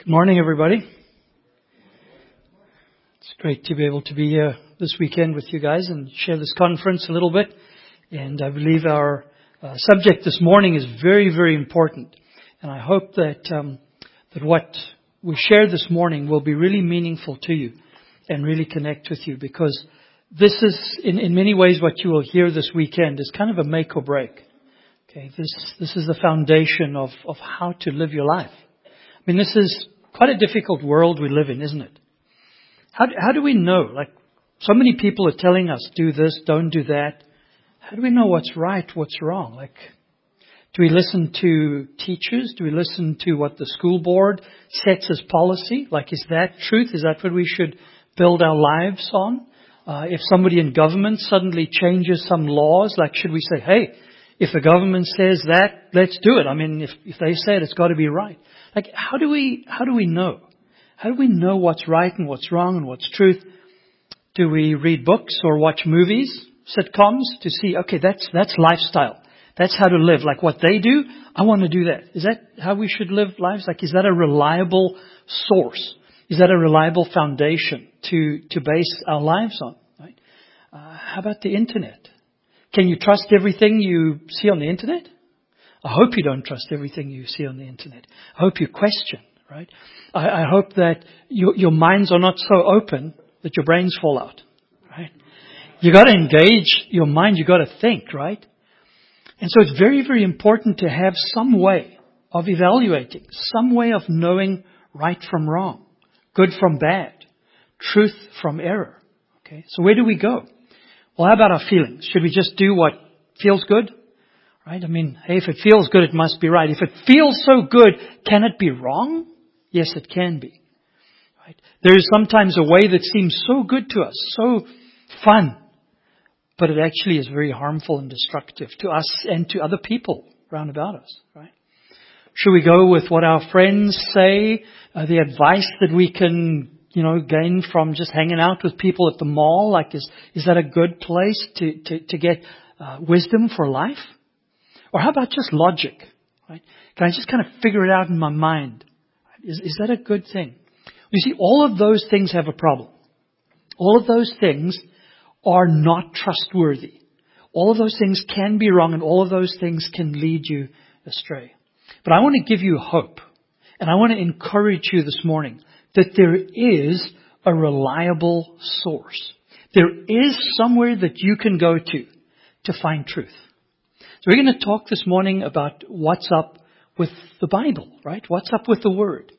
Good morning, everybody. It's great to be able to be here this weekend with you guys and share this conference a little bit. And I believe our subject this morning is very, very important. And I hope that what we share this morning will be really meaningful to you and really connect with you, because this is, in many ways, what you will hear this weekend is kind of a make or break. Okay, this is the foundation of how to live your life. I mean, this is quite a difficult world we live in, isn't it? How do we know? Like, so many people are telling us, do this, don't do that. How do we know what's right, what's wrong? Like, do we listen to teachers? Do we listen to what the school board sets as policy? Like, is that truth? Is that what we should build our lives on? If somebody in government suddenly changes some laws, like, should we say, hey, if the government says that, let's do it. I mean, if they say it, it's got to be right. Like, how do we know? How do we know what's right and what's wrong and what's truth? Do we read books or watch movies, sitcoms to see, okay, that's lifestyle. That's how to live. Like what they do, I want to do that. Is that how we should live lives? Like, is that a reliable source? Is that a reliable foundation to base our lives on? Right? How about the internet? Can you trust everything you see on the internet? I hope you don't trust everything you see on the internet. I hope you question, right? I hope that your minds are not so open that your brains fall out, right? You got to engage your mind. You got to think, right? And so it's very, very important to have some way of evaluating, some way of knowing right from wrong, good from bad, truth from error. Okay, so where do we go? Well, how about our feelings? Should we just do what feels good? Right? I mean, hey, if it feels good, it must be right. If it feels so good, can it be wrong? Yes, it can be. Right? There is sometimes a way that seems so good to us, so fun, but it actually is very harmful and destructive to us and to other people round about us. Right? Should we go with what our friends say, the advice that we can, gain from just hanging out with people at the mall? Like, is that a good place to get wisdom for life? Or how about just logic? Right? Can I just kind of figure it out in my mind? Is that a good thing? You see, all of those things have a problem. All of those things are not trustworthy. All of those things can be wrong, and all of those things can lead you astray. But I want to give you hope, and I want to encourage you this morning that there is a reliable source. There is somewhere that you can go to find truth. So we're going to talk this morning about what's up with the Bible, right? What's up with the Word?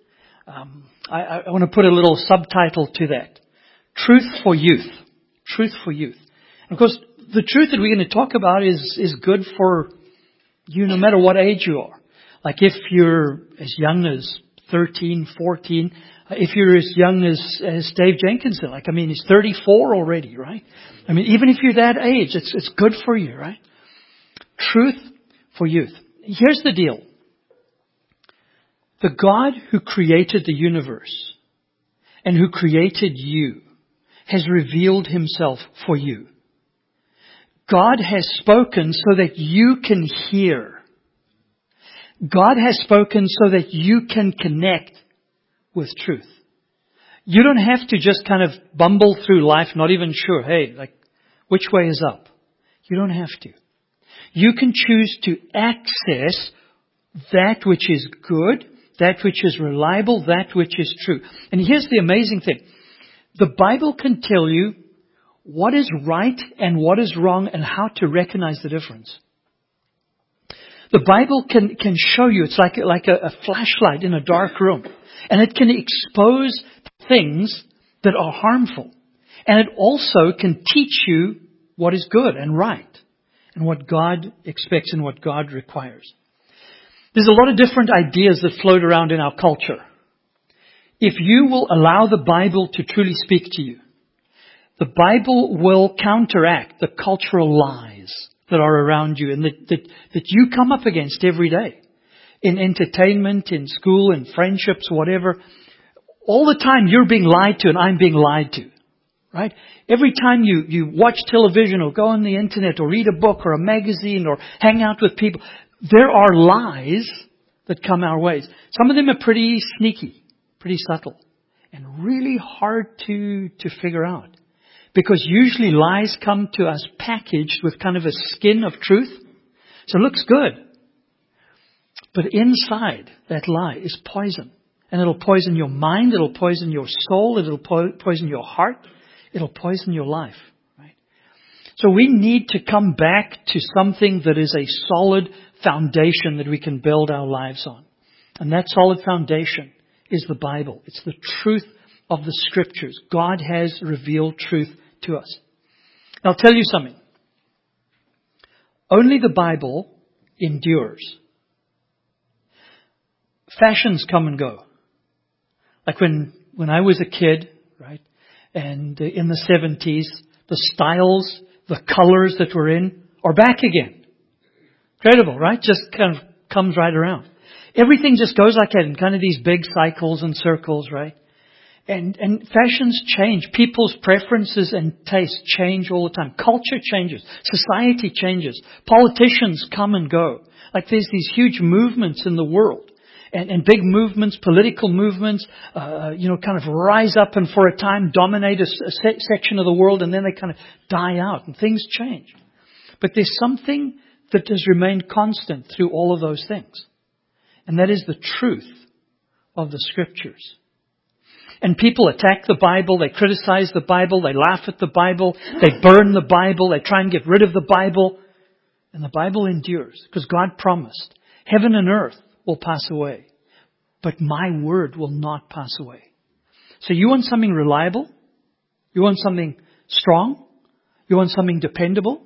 I want to put a little subtitle to that. Truth for youth. Truth for youth. And of course, the truth that we're going to talk about is good for you no matter what age you are. Like if you're as young as 13, 14, if you're as young as Dave Jenkinson, he's 34 already, right? I mean, even if you're that age, it's good for you, right? Truth for youth. Here's the deal. The God who created the universe and who created you has revealed himself for you. God has spoken so that you can hear. God has spoken so that you can connect with truth. You don't have to just kind of bumble through life, not even sure, which way is up? You don't have to. You can choose to access that which is good, that which is reliable, that which is true. And here's the amazing thing. The Bible can tell you what is right and what is wrong and how to recognize the difference. The Bible can show you, it's like a flashlight in a dark room. And it can expose things that are harmful. And it also can teach you what is good and right, and what God expects and what God requires. There's a lot of different ideas that float around in our culture. If you will allow the Bible to truly speak to you, the Bible will counteract the cultural lies that are around you and that you come up against every day. In entertainment, in school, in friendships, whatever. All the time you're being lied to and I'm being lied to. Right? Every time you watch television or go on the internet or read a book or a magazine or hang out with people, there are lies that come our ways. Some of them are pretty sneaky. pretty subtle, and really hard to figure out. Because usually lies come to us packaged with kind of a skin of truth. So it looks good. But inside that lie is poison. And it'll poison your mind, it'll poison your soul, it'll poison your heart, it'll poison your life. Right? So we need to come back to something that is a solid foundation that we can build our lives on. And that solid foundation is the Bible. It's the truth of the Scriptures. God has revealed truth to us. I'll tell you something. Only the Bible endures. Fashions come and go. Like when I was a kid, right, and in the 70s, the styles, the colors that were in are back again. Incredible, right? Just kind of comes right around. Everything just goes like that in kind of these big cycles and circles, right? And fashions change. People's preferences and tastes change all the time. Culture changes. Society changes. Politicians come and go. Like there's these huge movements in the world. And big movements, political movements, kind of rise up and for a time dominate a section of the world, and then they kind of die out and things change. But there's something that has remained constant through all of those things. And that is the truth of the Scriptures. And people attack the Bible, they criticize the Bible, they laugh at the Bible, they burn the Bible, they try and get rid of the Bible. And the Bible endures because God promised, heaven and earth will pass away, but my word will not pass away. So you want something reliable? You want something strong? You want something dependable?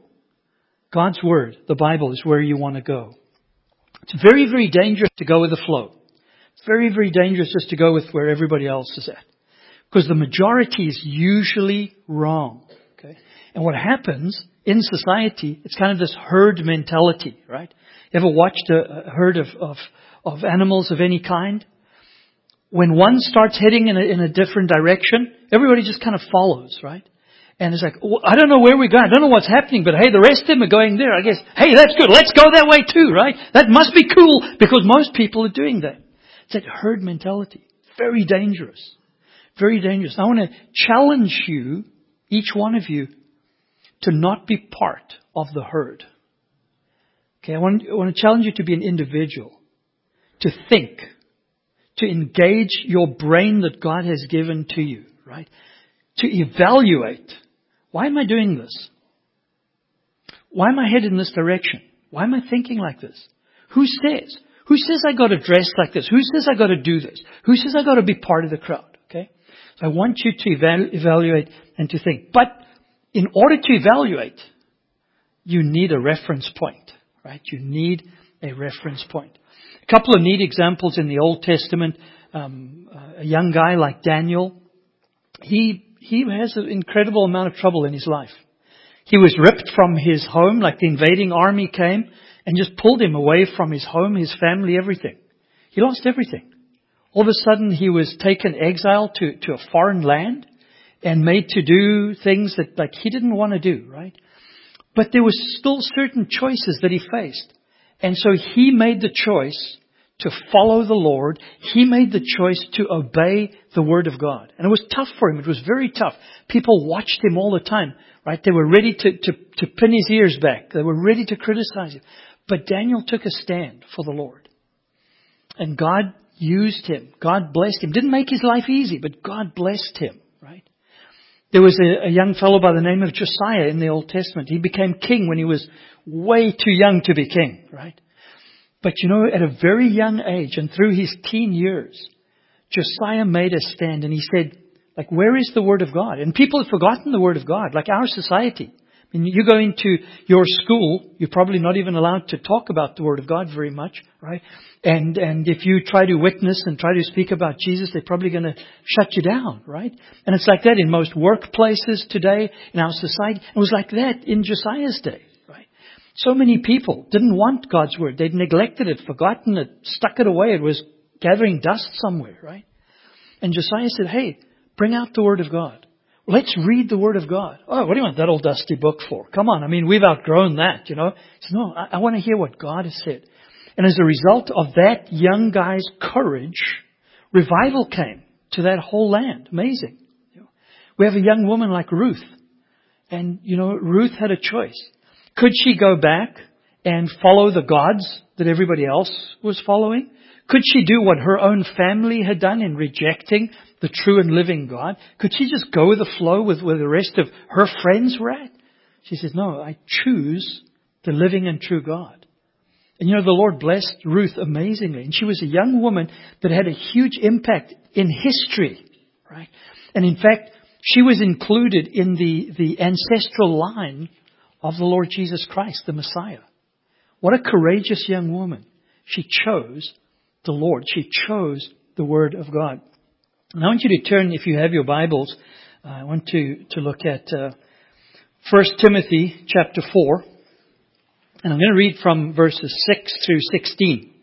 God's word, the Bible, is where you want to go. It's very, very dangerous to go with the flow. It's very, very dangerous just to go with where everybody else is at. Because the majority is usually wrong. Okay? And what happens in society, it's kind of this herd mentality, right? You ever watched a herd of animals of any kind? When one starts heading in a different direction, everybody just kind of follows, right? And it's like, oh, I don't know where we're going. I don't know what's happening, but hey, the rest of them are going there. I guess, hey, that's good. Let's go that way too, right? That must be cool because most people are doing that. It's that herd mentality. Very dangerous. Very dangerous. I want to challenge you, each one of you, to not be part of the herd. Okay, I want to challenge you to be an individual. To think. To engage your brain that God has given to you, right? To evaluate. Why am I doing this? Why am I headed in this direction? Why am I thinking like this? Who says? Who says I got to dress like this? Who says I got to do this? Who says I got to be part of the crowd? Okay? So I want you to evaluate and to think. But in order to evaluate, you need a reference point, right? You need a reference point. A couple of neat examples in the Old Testament. A young guy like Daniel, he has an incredible amount of trouble in his life. He was ripped from his home, like the invading army came and just pulled him away from his home, his family, everything. He lost everything. All of a sudden he was taken exile to a foreign land and made to do things that like he didn't want to do, right? But there was still certain choices that he faced. And so he made the choice to follow the Lord. He made the choice to obey the Word of God. And it was tough for him. It was very tough. People watched him all the time, right? They were ready to pin his ears back. They were ready to criticize him. But Daniel took a stand for the Lord. And God used him. God blessed him. Didn't make his life easy, but God blessed him, right? There was a young fellow by the name of Josiah in the Old Testament. He became king when he was way too young to be king, right? But you know, at a very young age and through his teen years, Josiah made a stand and he said, like, where is the Word of God? And people have forgotten the Word of God, like our society. I mean, you go into your school, you're probably not even allowed to talk about the Word of God very much, right? And if you try to witness and try to speak about Jesus, they're probably going to shut you down, right? And it's like that in most workplaces today, in our society. It was like that in Josiah's day, right? So many people didn't want God's Word. They'd neglected it, forgotten it, stuck it away. It was gathering dust somewhere, right? And Josiah said, hey, bring out the Word of God. Let's read the Word of God. Oh, what do you want that old dusty book for? Come on. I mean, we've outgrown that, you know. He said, no, I want to hear what God has said. And as a result of that young guy's courage, revival came to that whole land. Amazing. We have a young woman like Ruth. And, Ruth had a choice. Could she go back and follow the gods that everybody else was following? Could she do what her own family had done in rejecting the true and living God? Could she just go with the flow with where the rest of her friends were at? She says, no, I choose the living and true God. And the Lord blessed Ruth amazingly. And she was a young woman that had a huge impact in history, right? And in fact, she was included in the ancestral line of the Lord Jesus Christ, the Messiah. What a courageous young woman. She chose the Lord. She chose the Word of God. And I want you to turn, if you have your Bibles, I want to look at 1 Timothy chapter 4. And I'm going to read from verses 6 through 16.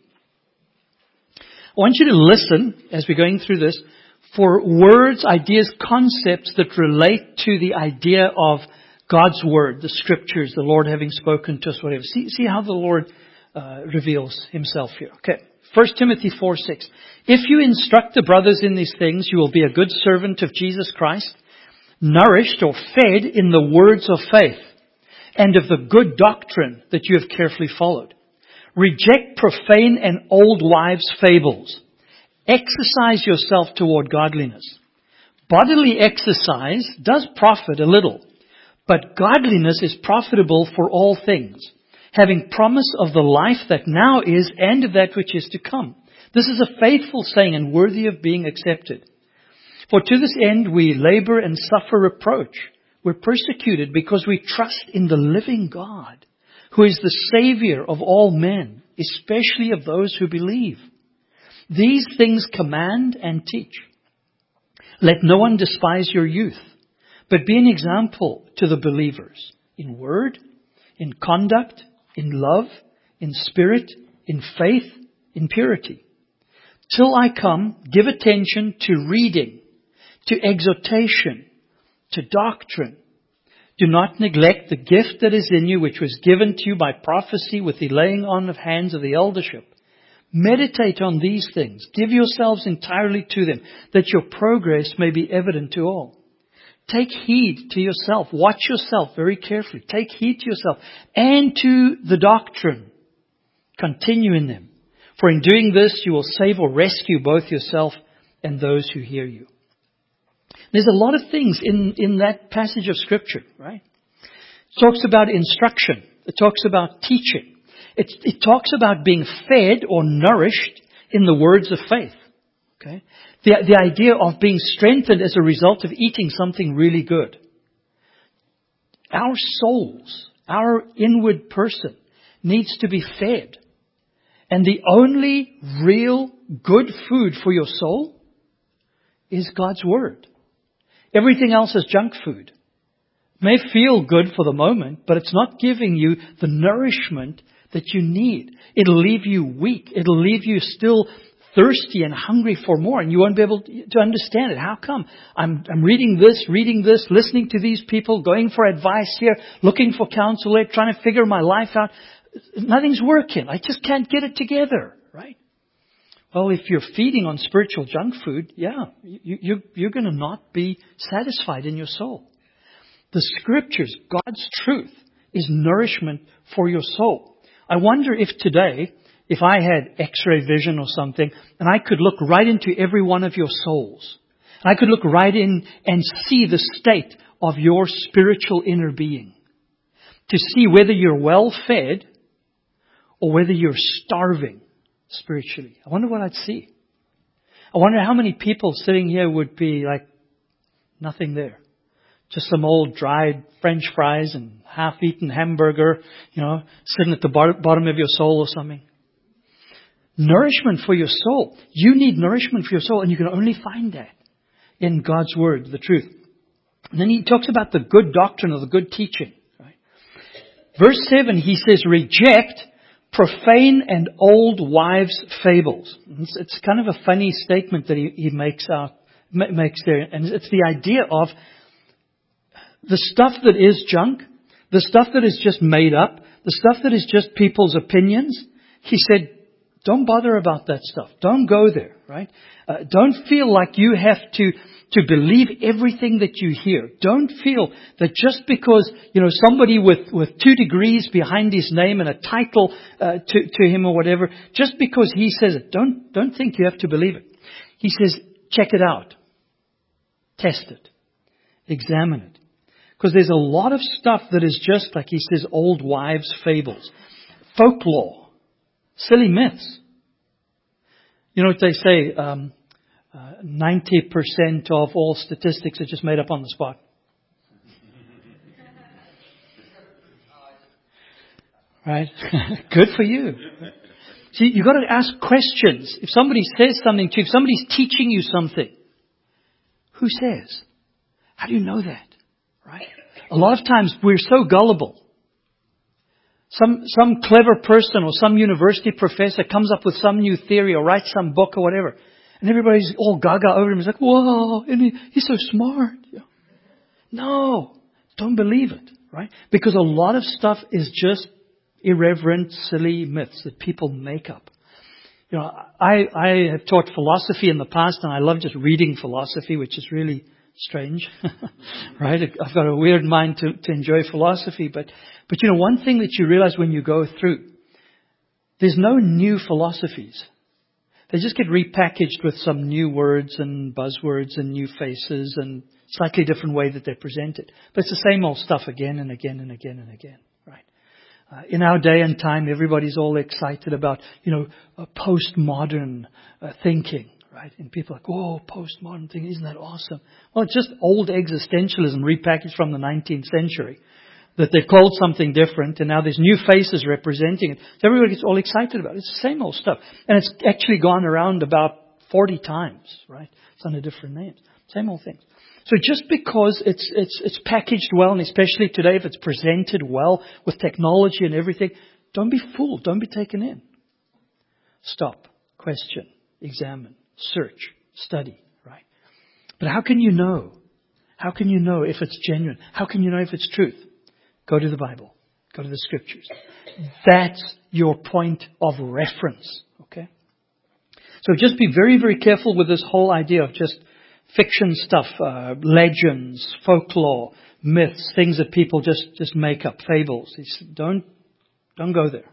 I want you to listen as we're going through this for words, ideas, concepts that relate to the idea of God's Word, the Scriptures, the Lord having spoken to us, whatever. See how the Lord reveals Himself here. Okay. 1 Timothy 4:6. If you instruct the brothers in these things, you will be a good servant of Jesus Christ, nourished or fed in the words of faith and of the good doctrine that you have carefully followed. Reject profane and old wives' fables. Exercise yourself toward godliness. Bodily exercise does profit a little, but godliness is profitable for all things, having promise of the life that now is and of that which is to come. This is a faithful saying and worthy of being accepted. For to this end we labor and suffer reproach. We're persecuted because we trust in the living God, who is the Savior of all men, especially of those who believe. These things command and teach. Let no one despise your youth, but be an example to the believers in word, in conduct, in love, in spirit, in faith, in purity. Till I come, give attention to reading, to exhortation, to doctrine. Do not neglect the gift that is in you, which was given to you by prophecy with the laying on of hands of the eldership. Meditate on these things. Give yourselves entirely to them, that your progress may be evident to all. Take heed to yourself. Watch yourself very carefully. Take heed to yourself and to the doctrine. Continue in them. For in doing this, you will save or rescue both yourself and those who hear you. There's a lot of things in that passage of Scripture, right? It talks about instruction. It talks about teaching. It talks about being fed or nourished in the words of faith. Okay? The idea of being strengthened as a result of eating something really good. Our souls, our inward person, needs to be fed. And the only real good food for your soul is God's Word. Everything else is junk food. It may feel good for the moment, but it's not giving you the nourishment that you need. It'll leave you weak. It'll leave you still thirsty and hungry for more, and you won't be able to understand it. How come? I'm reading this, listening to these people, going for advice here, looking for counsel there, trying to figure my life out. Nothing's working. I just can't get it together, right? Well, if you're feeding on spiritual junk food, you're going to not be satisfied in your soul. The Scriptures, God's truth, is nourishment for your soul. I wonder if today, if I had X-ray vision or something, and I could look right into every one of your souls, and I could look right in and see the state of your spiritual inner being, to see whether you're well fed or whether you're starving spiritually. I wonder what I'd see. I wonder how many people sitting here would be like nothing there. Just some old dried French fries and half-eaten hamburger, sitting at the bottom of your soul or something. Nourishment for your soul. You need nourishment for your soul, and you can only find that in God's Word, the truth. And then he talks about the good doctrine or the good teaching. Right? Verse 7, he says, reject profane and old wives' fables. It's kind of a funny statement that he makes there. And it's the idea of the stuff that is junk, the stuff that is just made up, the stuff that is just people's opinions. He said, Don't bother about that stuff. Don't go there, right? Don't feel like you have to believe everything that you hear. Don't feel that just because, somebody with 2 degrees behind his name and a title to him or whatever, just because he says it, don't think you have to believe it. He says, check it out. Test it. Examine it. Because there's a lot of stuff that is just, like he says, old wives' fables. Folklore. Silly myths. You know what they say? 90% of all statistics are just made up on the spot. Right? Good for you. See, you've got to ask questions. If somebody says something to you, if somebody's teaching you something, who says? How do you know that? Right? A lot of times we're so gullible. Some clever person or some university professor comes up with some new theory or writes some book or whatever. And everybody's all gaga over him. He's like, whoa, and he's so smart. No, don't believe it, right? Because a lot of stuff is just irreverent, silly myths that people make up. I have taught philosophy in the past, and I love just reading philosophy, which is really strange, right? I've got a weird mind to enjoy philosophy, but one thing that you realize when you go through, there's no new philosophies. They just get repackaged with some new words and buzzwords and new faces and slightly different way that they're presented. But it's the same old stuff again and again and again and again, right? In our day and time, everybody's all excited about, postmodern thinking. Right? And people are like, oh, postmodern thing, isn't that awesome? Well, it's just old existentialism repackaged from the 19th century. That they've called something different, and now there's new faces representing it. So everybody gets all excited about it. It's the same old stuff. And it's actually gone around about 40 times, right? It's under different names. Same old things. So just because it's packaged well, and especially today if it's presented well with technology and everything, don't be fooled. Don't be taken in. Stop. Question. Examine. Search, study, right? But how can you know? How can you know if it's genuine? How can you know if it's truth? Go to the Bible. Go to the Scriptures. That's your point of reference, okay? So just be very, very careful with this whole idea of just fiction stuff, legends, folklore, myths, things that people just make up, fables. Don't go there.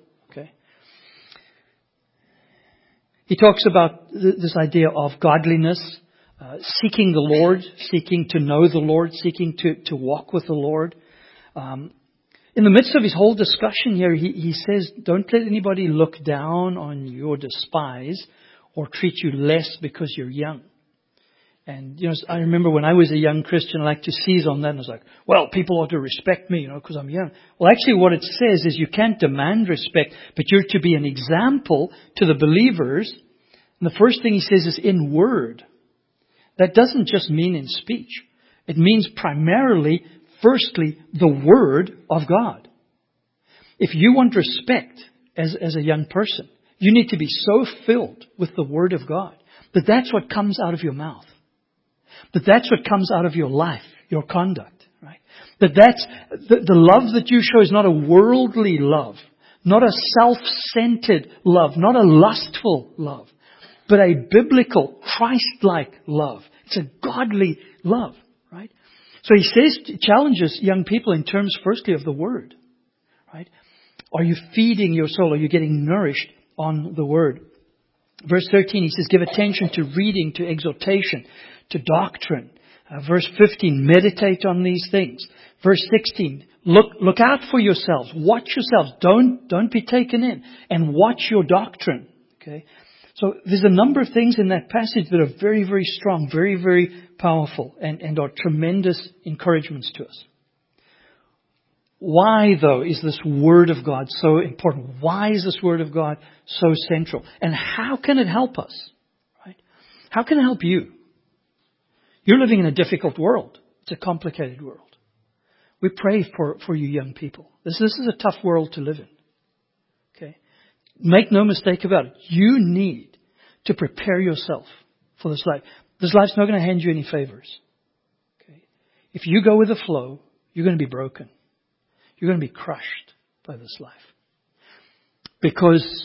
He talks about this idea of godliness, seeking the Lord, seeking to know the Lord, seeking to walk with the Lord. In the midst of his whole discussion here, he says, don't let anybody look down on you or despise or treat you less because you're young. And, I remember when I was a young Christian, I liked to seize on that. And I was like, well, people ought to respect me, because I'm young. Well, actually what it says is you can't demand respect, but you're to be an example to the believers. And the first thing he says is in word. That doesn't just mean in speech. It means primarily, firstly, the Word of God. If you want respect as a young person, you need to be so filled with the Word of God that that's what comes out of your mouth. That's what comes out of your life, your conduct, right? That's the love that you show is not a worldly love, not a self-centered love, not a lustful love, but a biblical, Christ-like love. It's a godly love, right? So he says, challenges young people in terms, firstly, of the Word, right? Are you feeding your soul? Are you getting nourished on the Word? Verse 13, he says, give attention to reading, to exhortation, to doctrine. Verse 15, meditate on these things. Verse 16, look out for yourselves. Watch yourselves. Don't be taken in. And watch your doctrine. Okay? So there's a number of things in that passage that are very, very strong, very, very powerful, and are tremendous encouragements to us. Why, though, is this Word of God so important? Why is this Word of God so central? And how can it help us? Right? How can it help you? You're living in a difficult world. It's a complicated world. We pray for you young people. This is a tough world to live in. Okay? Make no mistake about it. You need to prepare yourself for this life. This life's not going to hand you any favors. Okay? If you go with the flow, you're going to be broken. You're going to be crushed by this life. Because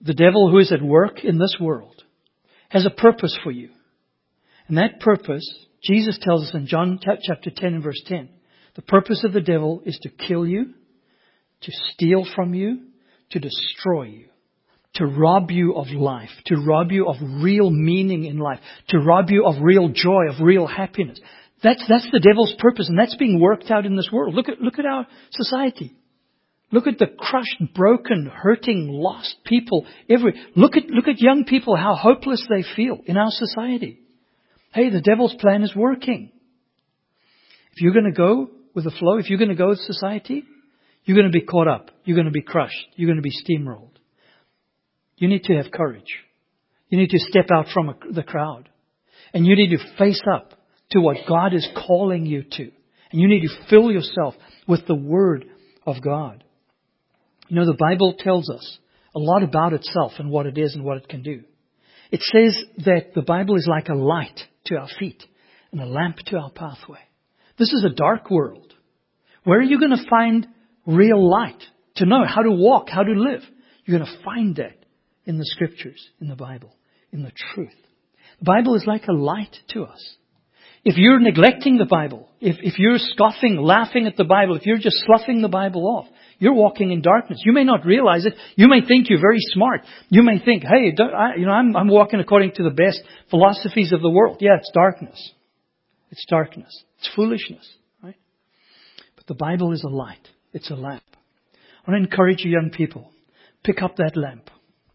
the devil who is at work in this world has a purpose for you. And that purpose, Jesus tells us in John chapter 10 and verse 10, the purpose of the devil is to kill you, to steal from you, to destroy you, to rob you of life, to rob you of real meaning in life, to rob you of real joy, of real happiness. That's the devil's purpose, and that's being worked out in this world. Look at our society. Look at the crushed, broken, hurting, lost people. Look at young people, how hopeless they feel in our society. Hey, the devil's plan is working. If you're going to go with the flow, if you're going to go with society, you're going to be caught up. You're going to be crushed. You're going to be steamrolled. You need to have courage. You need to step out from the crowd. And you need to face up to what God is calling you to. And you need to fill yourself with the Word of God. You know, the Bible tells us a lot about itself and what it is and what it can do. It says that the Bible is like a light to our feet and a lamp to our pathway. This is a dark world. Where are you going to find real light to know how to walk, how to live? You're going to find that in the Scriptures, in the Bible, in the truth. The Bible is like a light to us. If you're neglecting the Bible, if you're scoffing, laughing at the Bible, if you're just sloughing the Bible off, you're walking in darkness. You may not realize it. You may think you're very smart. You may think, hey, I'm walking according to the best philosophies of the world. Yeah, it's darkness. It's darkness. It's foolishness, right? But the Bible is a light. It's a lamp. I want to encourage you young people, pick up that lamp.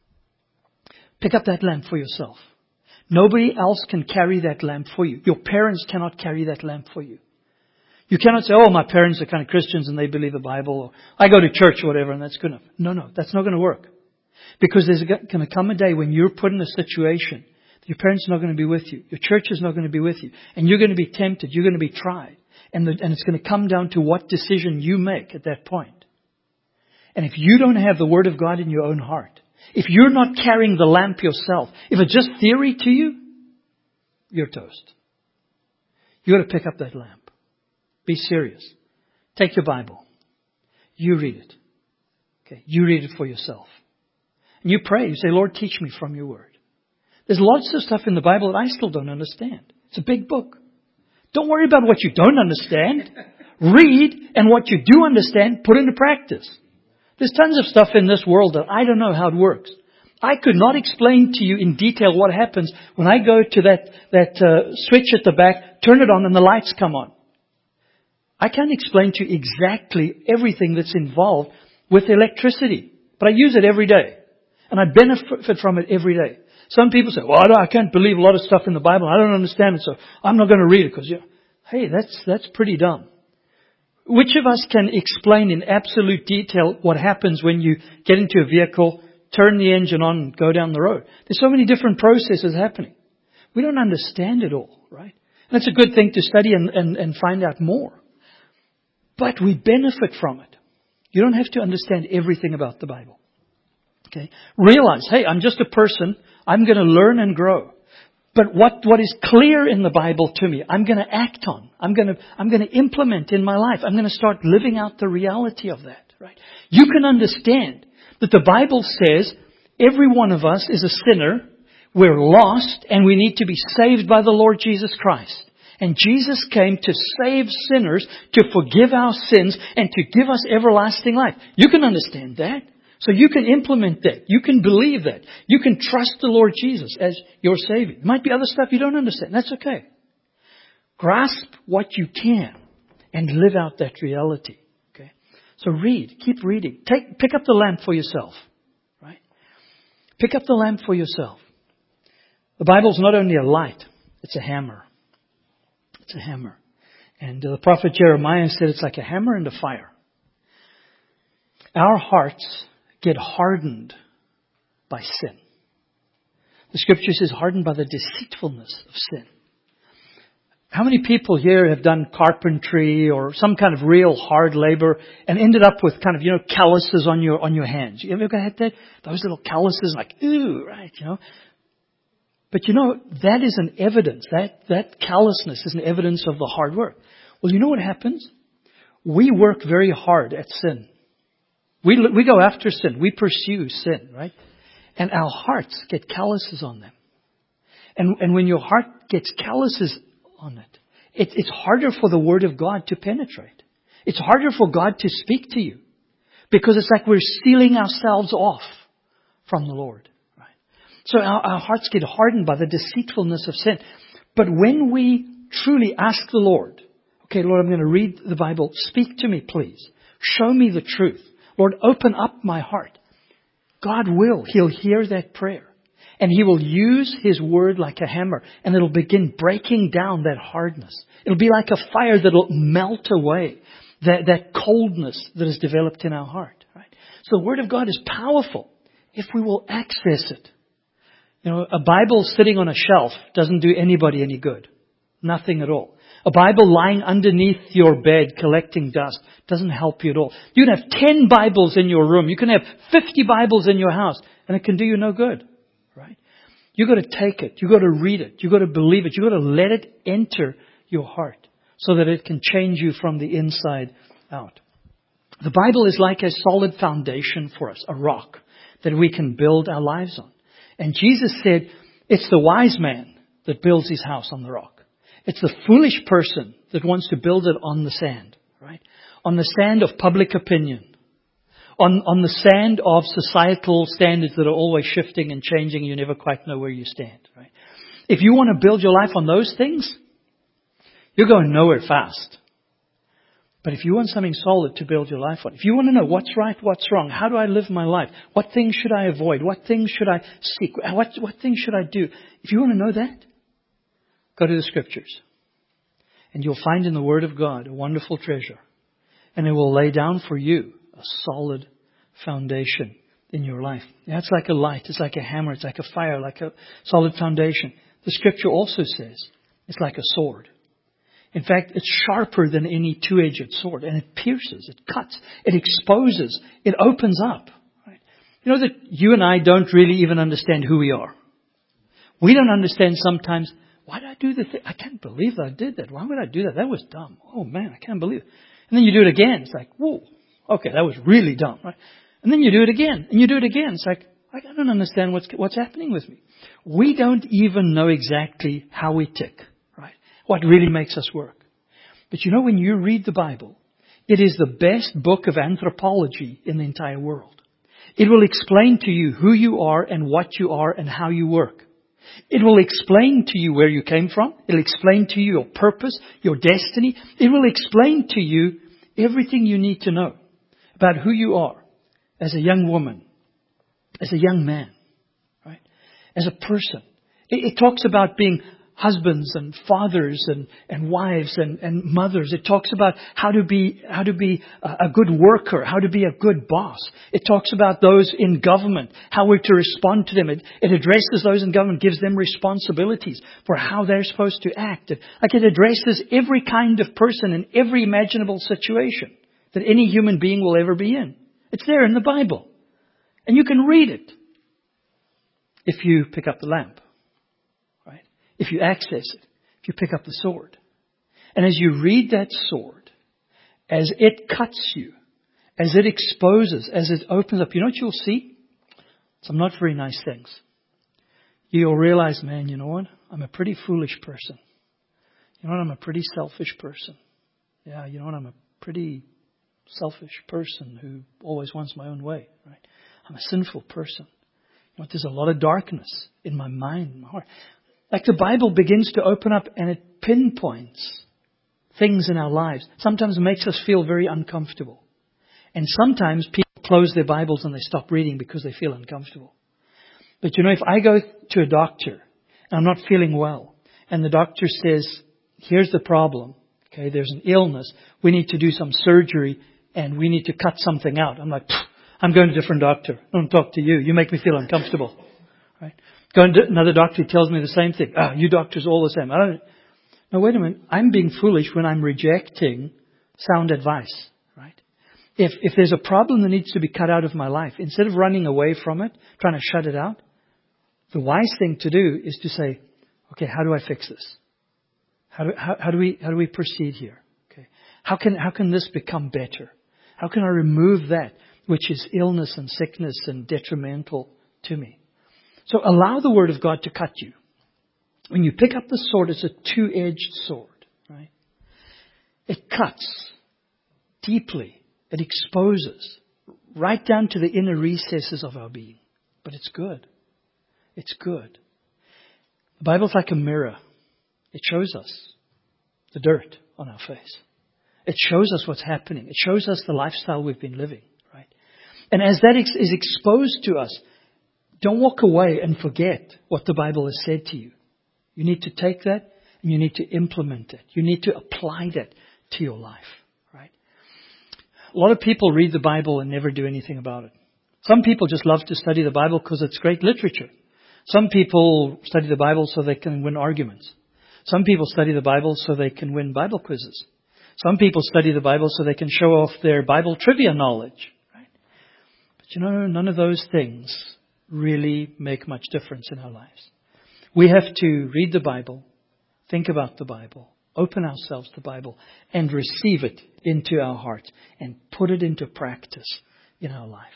Pick up that lamp for yourself. Nobody else can carry that lamp for you. Your parents cannot carry that lamp for you. You cannot say, oh, my parents are kind of Christians and they believe the Bible, or I go to church or whatever and that's good enough. No, that's not going to work. Because there's going to come a day when you're put in a situation that your parents are not going to be with you. Your church is not going to be with you. And you're going to be tempted. You're going to be tried. And it's going to come down to what decision you make at that point. And if you don't have the Word of God in your own heart, if you're not carrying the lamp yourself, if it's just theory to you, you're toast. You've got to pick up that lamp. Be serious. Take your Bible. You read it. Okay, you read it for yourself. And you pray. You say, Lord, teach me from your Word. There's lots of stuff in the Bible that I still don't understand. It's a big book. Don't worry about what you don't understand. Read, and what you do understand, put into practice. There's tons of stuff in this world that I don't know how it works. I could not explain to you in detail what happens when I go to that switch at the back, turn it on, and the lights come on. I can't explain to you exactly everything that's involved with electricity, but I use it every day, and I benefit from it every day. Some people say, well, I can't believe a lot of stuff in the Bible. I don't understand it, so I'm not going to read it because, hey, that's pretty dumb. Which of us can explain in absolute detail what happens when you get into a vehicle, turn the engine on, and go down the road? There's so many different processes happening. We don't understand it all, right? And it's a good thing to study and find out more. But we benefit from it. You don't have to understand everything about the Bible. Okay? Realize, hey, I'm just a person. I'm going to learn and grow. But what is clear in the Bible to me, I'm going to act on. I'm going to implement in my life. I'm going to start living out the reality of that, right? You can understand that the Bible says every one of us is a sinner. We're lost and we need to be saved by the Lord Jesus Christ. And Jesus came to save sinners, to forgive our sins, and to give us everlasting life. You can understand that. So you can implement that. You can believe that. You can trust the Lord Jesus as your Savior. There might be other stuff you don't understand. That's okay. Grasp what you can and live out that reality. Okay. So read. Keep reading. Pick up the lamp for yourself. Right? Pick up the lamp for yourself. The Bible's not only a light, it's a hammer. It's a hammer. And the prophet Jeremiah said it's like a hammer and a fire. Our hearts get hardened by sin. The Scripture says hardened by the deceitfulness of sin. How many people here have done carpentry or some kind of real hard labor and ended up with kind of, calluses on your hands? You ever had that? Those little calluses like, ooh, right, But that is an evidence. That callousness is an evidence of the hard work. Well, you know what happens? We work very hard at sin. We go after sin. We pursue sin, right? And our hearts get calluses on them. And when your heart gets calluses on it, it's harder for the Word of God to penetrate. It's harder for God to speak to you. Because it's like we're sealing ourselves off from the Lord. Right? So our hearts get hardened by the deceitfulness of sin. But when we truly ask the Lord, okay, Lord, I'm going to read the Bible. Speak to me, please. Show me the truth. Lord, open up my heart. God will. He'll hear that prayer. And He will use His Word like a hammer. And it'll begin breaking down that hardness. It'll be like a fire that'll melt away that coldness that is developed in our heart. Right? So the Word of God is powerful if we will access it. You know, a Bible sitting on a shelf doesn't do anybody any good. Nothing at all. A Bible lying underneath your bed collecting dust doesn't help you at all. You can have 10 Bibles in your room. You can have 50 Bibles in your house, and it can do you no good. Right? You've got to take it. You've got to read it. You've got to believe it. You've got to let it enter your heart so that it can change you from the inside out. The Bible is like a solid foundation for us, a rock that we can build our lives on. And Jesus said, it's the wise man that builds his house on the rock. It's the foolish person that wants to build it on the sand, right? On the sand of public opinion. On the sand of societal standards that are always shifting and changing. You never quite know where you stand, right? If you want to build your life on those things, you're going nowhere fast. But if you want something solid to build your life on, if you want to know what's right, what's wrong, how do I live my life, what things should I avoid, what things should I seek, what things should I do, if you want to know that, go to the Scriptures. And you'll find in the Word of God a wonderful treasure. And it will lay down for you a solid foundation in your life. Yeah, it's like a light, it's like a hammer, it's like a fire, like a solid foundation. The Scripture also says it's like a sword. In fact, it's sharper than any two-edged sword. And it pierces, it cuts, it exposes, it opens up. Right? You know that you and I don't really even understand who we are. We don't understand sometimes, why did I do the thing? I can't believe that I did that. Why would I do that? That was dumb. Oh man, I can't believe it. And then you do it again. It's like, whoa, okay, that was really dumb. Right? And then you do it again. And you do it again. It's like, I don't understand what's happening with me. We don't even know exactly how we tick. What really makes us work. But you know, when you read the Bible, it is the best book of anthropology in the entire world. It will explain to you who you are and what you are and how you work. It will explain to you where you came from. It will explain to you your purpose, your destiny. It will explain to you everything you need to know about who you are as a young woman, as a young man, right? As a person. It talks about being husbands and fathers and wives and mothers. It talks about how to be a good worker, how to be a good boss. It talks about those in government, how we're to respond to them. It addresses those in government, gives them responsibilities for how they're supposed to act. It addresses every kind of person in every imaginable situation that any human being will ever be in. It's there in the Bible. And you can read it if you pick up the lamp. If you access it, if you pick up the sword. And as you read that sword, as it cuts you, as it exposes, as it opens up, you know what you'll see? Some not very nice things. You'll realize, man, you know what? I'm a pretty foolish person. You know what? I'm a pretty selfish person. Yeah, you know what? I'm a pretty selfish person who always wants my own way, right? I'm a sinful person. You know what? There's a lot of darkness in my mind, in my heart. Like the Bible begins to open up and it pinpoints things in our lives. Sometimes it makes us feel very uncomfortable. And sometimes people close their Bibles and they stop reading because they feel uncomfortable. But you know, if I go to a doctor and I'm not feeling well and the doctor says, here's the problem. Okay, there's an illness. We need to do some surgery and we need to cut something out. I'm like, I'm going to a different doctor. I don't talk to you. You make me feel uncomfortable. Right? Going to another doctor who tells me the same thing. You doctors all the same. No, wait a minute. I'm being foolish when I'm rejecting sound advice, right? If there's a problem that needs to be cut out of my life, instead of running away from it, trying to shut it out, the wise thing to do is to say, okay, how do I fix this? How do we proceed here? Okay. How can this become better? How can I remove that which is illness and sickness and detrimental to me? So allow the Word of God to cut you. When you pick up the sword, it's a two-edged sword, right? It cuts deeply. It exposes right down to the inner recesses of our being. But it's good. It's good. The Bible's like a mirror. It shows us the dirt on our face. It shows us what's happening. It shows us the lifestyle we've been living, right? And as that is exposed to us, don't walk away and forget what the Bible has said to you. You need to take that and you need to implement it. You need to apply that to your life, right? A lot of people read the Bible and never do anything about it. Some people just love to study the Bible because it's great literature. Some people study the Bible so they can win arguments. Some people study the Bible so they can win Bible quizzes. Some people study the Bible so they can show off their Bible trivia knowledge, right? But none of those things really make much difference in our lives. We have to read the Bible, think about the Bible, open ourselves to the Bible, and receive it into our hearts and put it into practice in our life.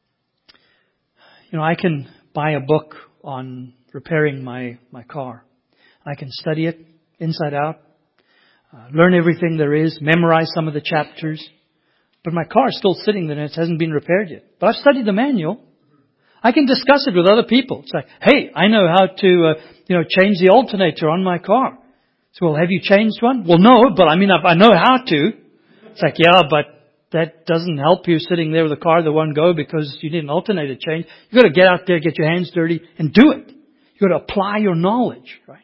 I can buy a book on repairing my car. I can study it inside out, learn everything there is, memorize some of the chapters. But my car is still sitting there and it hasn't been repaired yet. But I've studied the manual. I can discuss it with other people. It's like, hey, I know how to, change the alternator on my car. So, well, have you changed one? Well, no, but I know how to. It's like, yeah, but that doesn't help you sitting there with the car that won't go because you need an alternator change. You've got to get out there, get your hands dirty, and do it. You've got to apply your knowledge, right?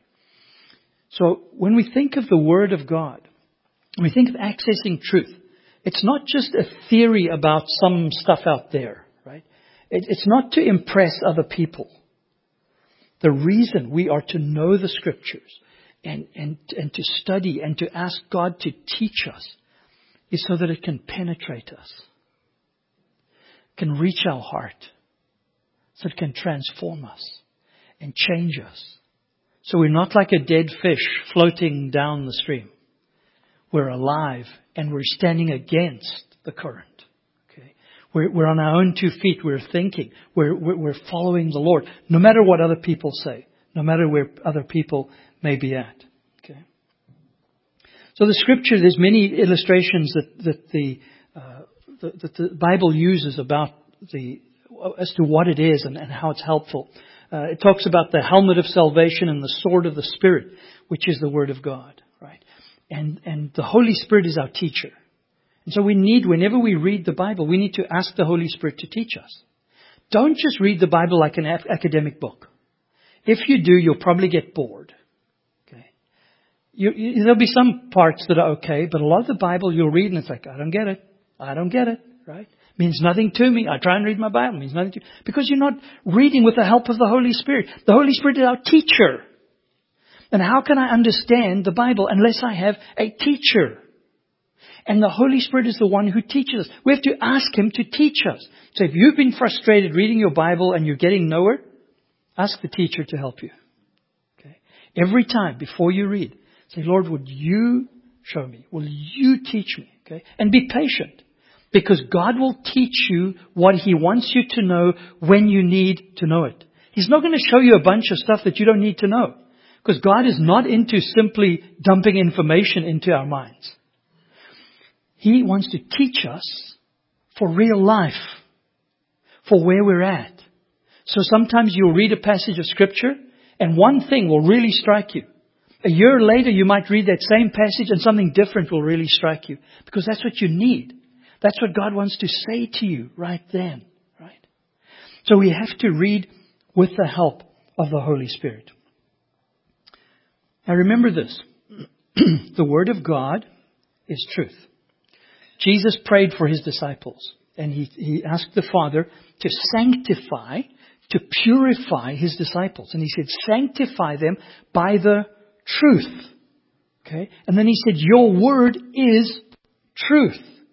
So when we think of the Word of God, when we think of accessing truth, it's not just a theory about some stuff out there, right? It's not to impress other people. The reason we are to know the Scriptures and to study and to ask God to teach us is so that it can penetrate us, can reach our heart, so it can transform us and change us. So we're not like a dead fish floating down the stream. We're alive and we're standing against the current. Okay, we're on our own 2 feet. We're thinking. We're following the Lord, no matter what other people say, no matter where other people may be at. Okay. So the Scripture, there's many illustrations that the Bible uses about as to what it is and how it's helpful. It talks about the helmet of salvation and the sword of the Spirit, which is the Word of God, right? And the Holy Spirit is our teacher. And so whenever we read the Bible, we need to ask the Holy Spirit to teach us. Don't just read the Bible like an academic book. If you do, you'll probably get bored. Okay? There'll be some parts that are okay, but a lot of the Bible you'll read and it's like, I don't get it, right? Means nothing to me. I try and read my Bible. Means nothing to me. Because you're not reading with the help of the Holy Spirit. The Holy Spirit is our teacher. And how can I understand the Bible unless I have a teacher? And the Holy Spirit is the one who teaches us. We have to ask Him to teach us. So if you've been frustrated reading your Bible and you're getting nowhere, ask the teacher to help you. Okay? Every time before you read, say, Lord, would you show me? Will you teach me? Okay? And be patient. Because God will teach you what He wants you to know when you need to know it. He's not going to show you a bunch of stuff that you don't need to know. Because God is not into simply dumping information into our minds. He wants to teach us for real life. For where we're at. So sometimes you'll read a passage of Scripture and one thing will really strike you. A year later you might read that same passage and something different will really strike you. Because that's what you need. That's what God wants to say to you right then, right? So we have to read with the help of the Holy Spirit. Now remember this. The Word of God is truth. Jesus prayed for His disciples and he asked the Father to sanctify, to purify His disciples. And He said, sanctify them by the truth. Okay? And then He said, your Word is truth.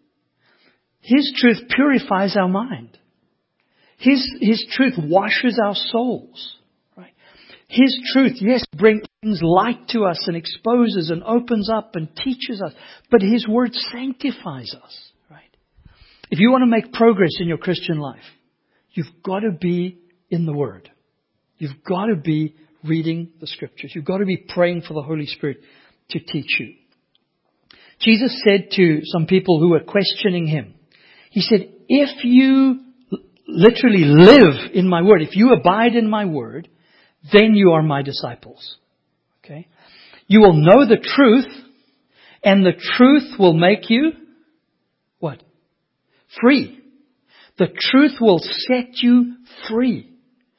His truth purifies our mind. His truth washes our souls. Right? His truth, yes, brings light to us and exposes and opens up and teaches us. But His Word sanctifies us. Right? If you want to make progress in your Christian life, you've got to be in the Word. You've got to be reading the Scriptures. You've got to be praying for the Holy Spirit to teach you. Jesus said to some people who were questioning Him, He said, if you literally live in my word, if you abide in my word, then you are my disciples. Okay? You will know the truth, and the truth will make you, what? Free. The truth will set you free.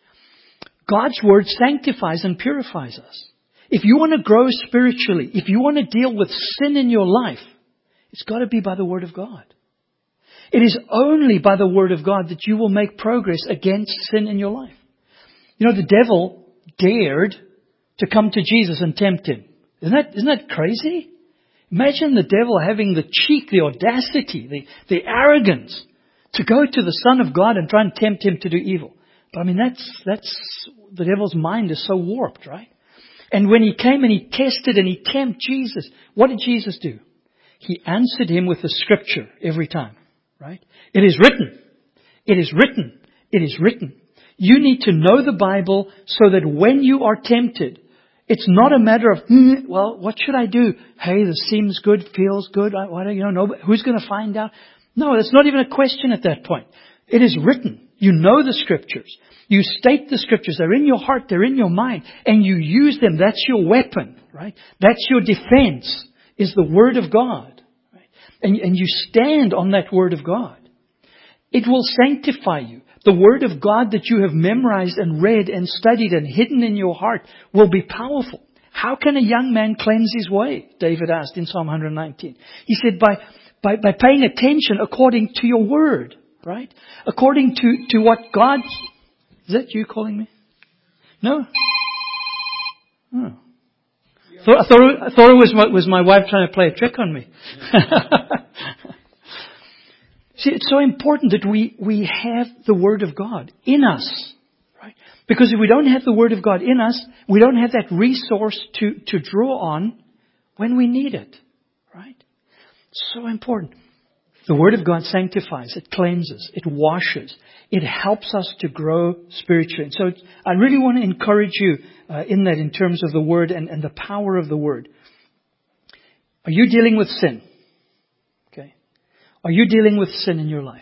God's word sanctifies and purifies us. If you want to grow spiritually, if you want to deal with sin in your life, it's got to be by the word of God. It is only by the word of God that you will make progress against sin in your life. You know, the devil dared to come to Jesus and tempt Him. Isn't that crazy? Imagine the devil having the cheek, the audacity, the arrogance to go to the Son of God and try and tempt Him to do evil. But I mean, that's the devil's mind is so warped, right? And when he came and he tested and he tempted Jesus, what did Jesus do? He answered him with the Scripture every time, right? It is written. It is written. It is written. You need to know the Bible so that when you are tempted, it's not a matter of, well, what should I do? Hey, this seems good, feels good. Who's going to find out? No, it's not even a question at that point. It is written. You know the Scriptures. You state the Scriptures. They're in your heart. They're in your mind. And you use them. That's your weapon, right? That's your defense, is the Word of God. Right? And you stand on that Word of God. It will sanctify you. The Word of God that you have memorized and read and studied and hidden in your heart will be powerful. How can a young man cleanse his way? David asked in Psalm 119. He said, by paying attention according to your Word, right? According to what God... Is that you calling me? No? Oh. I thought it was my wife trying to play a trick on me. See, it's so important that we have the Word of God in us, right? Because if we don't have the Word of God in us, we don't have that resource to draw on when we need it, right? So important. The Word of God sanctifies, it cleanses, it washes, it helps us to grow spiritually. And so I really want to encourage you in terms of the Word and the power of the Word. Are you dealing with sin? Okay. Are you dealing with sin in your life?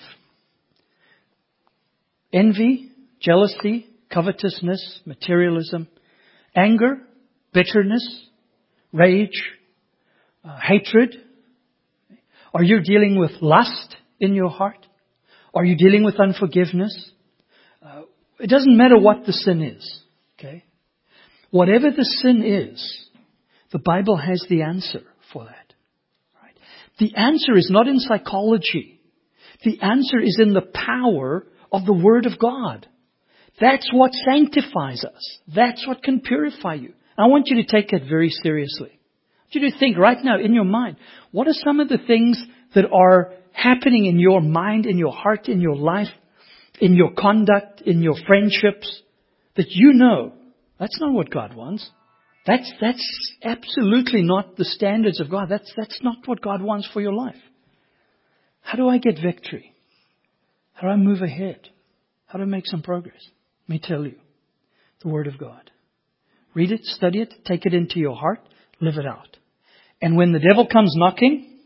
Envy, jealousy, covetousness, materialism, anger, bitterness, rage, hatred. Are you dealing with lust in your heart? Are you dealing with unforgiveness? It doesn't matter what the sin is. Okay? Whatever the sin is, the Bible has the answer for that. Right? The answer is not in psychology. The answer is in the power of the Word of God. That's what sanctifies us. That's what can purify you. I want you to take that very seriously. I want you to think right now in your mind, what are some of the things that are happening in your mind, in your heart, in your life, in your conduct, in your friendships, that you know that's not what God wants. That's absolutely not the standards of God. That's not what God wants for your life. How do I get victory? How do I move ahead? How do I make some progress? Let me tell you, the Word of God. Read it, study it, take it into your heart, live it out. And when the devil comes knocking,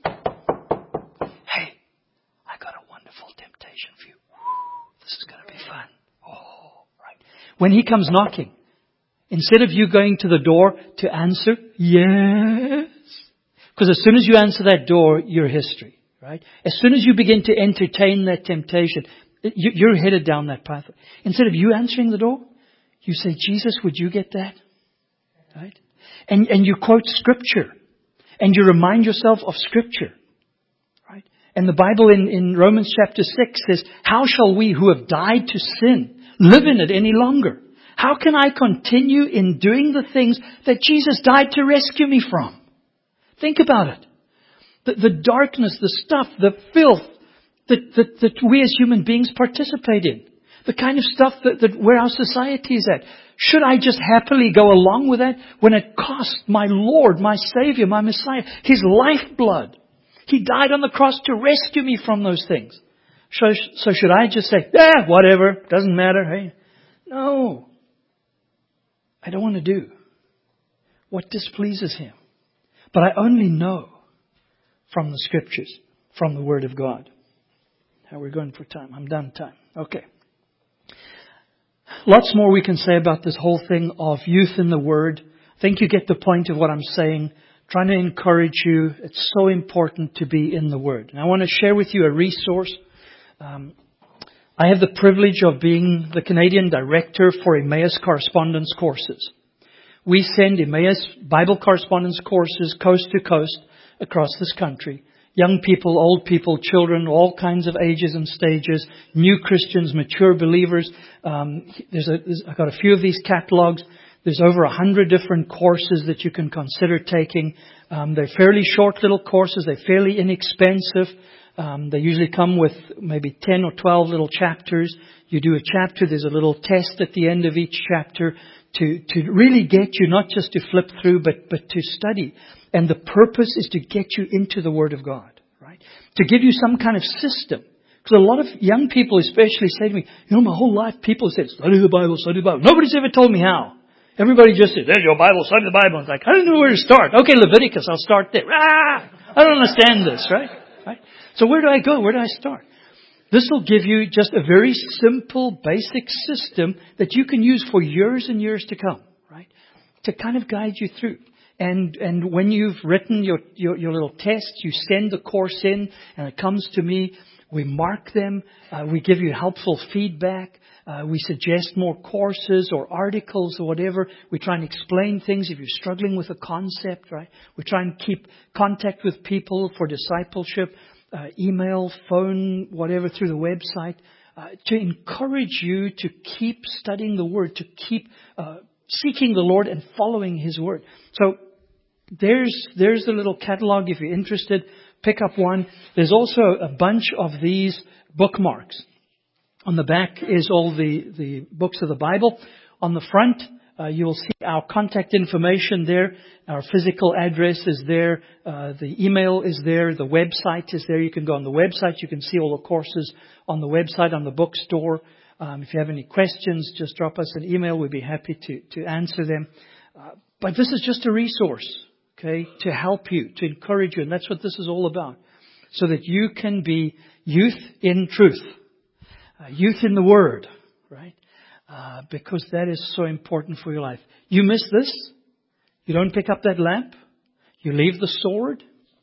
hey, I got a wonderful temptation for you. This is going to be fun. Oh, right. When he comes knocking, instead of you going to the door to answer, yes. Because as soon as you answer that door, you're history, right? As soon as you begin to entertain that temptation, you're headed down that pathway. Instead of you answering the door, you say, Jesus, would you get that? Right? And you quote Scripture. And you remind yourself of Scripture. Right? And the Bible in Romans chapter 6 says, how shall we who have died to sin live in it any longer? How can I continue in doing the things that Jesus died to rescue me from? Think about it. The darkness, the stuff, the filth that we as human beings participate in. The kind of stuff that where our society is at. Should I just happily go along with that when it cost my Lord, my Savior, my Messiah, His lifeblood? He died on the cross to rescue me from those things. So should I just say, whatever, doesn't matter, hey? No. I don't want to do what displeases Him. But I only know from the Scriptures, from the Word of God. How are we going for time? I'm done time. Okay. Lots more we can say about this whole thing of youth in the Word. I think you get the point of what I'm saying. Trying to encourage you. It's so important to be in the Word. And I want to share with you a resource. I have the privilege of being the Canadian director for Emmaus Correspondence Courses. We send Emmaus Bible Correspondence Courses coast to coast across this country. Young people, old people, children, all kinds of ages and stages, new Christians, mature believers. I've got a few of these catalogs. There's over 100 different courses that you can consider taking. They're fairly short little courses. They're fairly inexpensive. They usually come with maybe 10 or 12 little chapters. You do a chapter. There's a little test at the end of each chapter to really get you not just to flip through, but to study. And the purpose is to get you into the Word of God, right? To give you some kind of system. Because a lot of young people especially say to me, my whole life people said, study the Bible, study the Bible. Nobody's ever told me how. Everybody just says, there's your Bible, study the Bible. It's like, I don't know where to start. Okay, Leviticus, I'll start there. I don't understand this, right? So where do I go? Where do I start? This will give you just a very simple, basic system that you can use for years and years to come, right? To kind of guide you through. And when you've written your little test, you send the course in and it comes to me. We mark them. We give you helpful feedback. We suggest more courses or articles or whatever. We try and explain things if you're struggling with a concept, right? We try and keep contact with people for discipleship, email, phone, whatever, through the website, to encourage you to keep studying the Word, to keep seeking the Lord and following His Word. So there's the little catalog if you're interested. Pick up one. There's also a bunch of these bookmarks. On the back is all the books of the Bible. On the front, you will see our contact information there. Our physical address is there. The email is there. The website is there. You can go on the website. You can see all the courses on the website, on the bookstore. If you have any questions, just drop us an email. We'd be happy to answer them. But this is just a resource, okay, to help you, to encourage you. And that's what this is all about. So that you can be youth in truth. Youth in the Word, right? Because that is so important for your life. You miss this. You don't pick up that lamp. You leave the sword.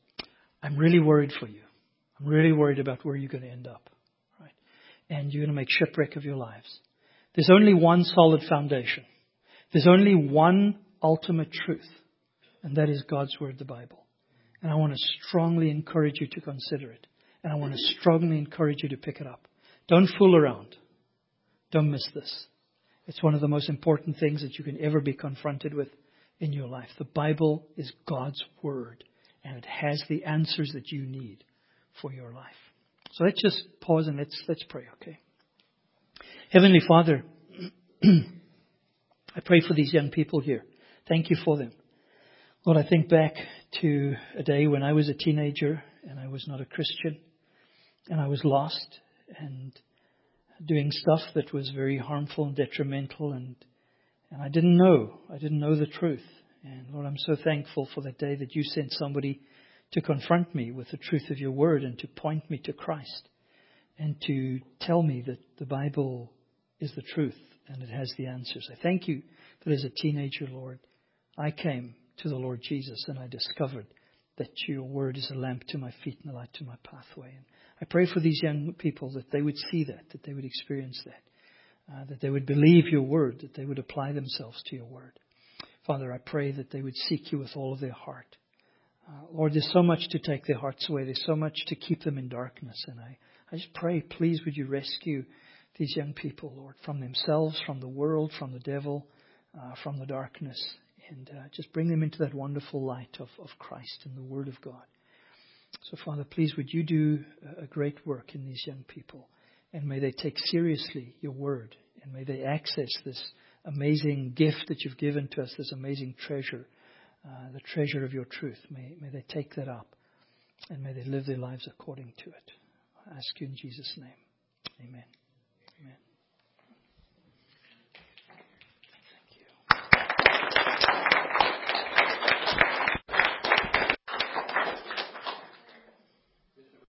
I'm really worried for you. I'm really worried about where you're going to end up, right? And you're going to make shipwreck of your lives. There's only one solid foundation. There's only one ultimate truth. And that is God's Word, the Bible. And I want to strongly encourage you to consider it. And I want to strongly encourage you to pick it up. Don't fool around. Don't miss this. It's one of the most important things that you can ever be confronted with in your life. The Bible is God's Word, and it has the answers that you need for your life. So let's just pause and let's pray, okay? Heavenly Father, I pray for these young people here. Thank you for them. Lord, I think back to a day when I was a teenager and I was not a Christian and I was lost and doing stuff that was very harmful and detrimental, and I didn't know the truth. And Lord, I'm so thankful for that day that you sent somebody to confront me with the truth of your Word and to point me to Christ and to tell me that the Bible is the truth and it has the answers. I thank you that as a teenager, Lord, I came to the Lord Jesus and I discovered that your Word is a lamp to my feet and a light to my pathway. And I pray for these young people that they would see that they would experience that they would believe your Word, that they would apply themselves to your Word. Father, I pray that they would seek you with all of their heart. Lord, there's so much to take their hearts away. There's so much to keep them in darkness. And I just pray, please, would you rescue these young people, Lord, from themselves, from the world, from the devil, from the darkness. And just bring them into that wonderful light of Christ and the Word of God. So, Father, please, would you do a great work in these young people. And may they take seriously your Word. And may they access this amazing gift that you've given to us, this amazing treasure, the treasure of your truth. May they take that up. And may they live their lives according to it. I ask you in Jesus' name. Amen.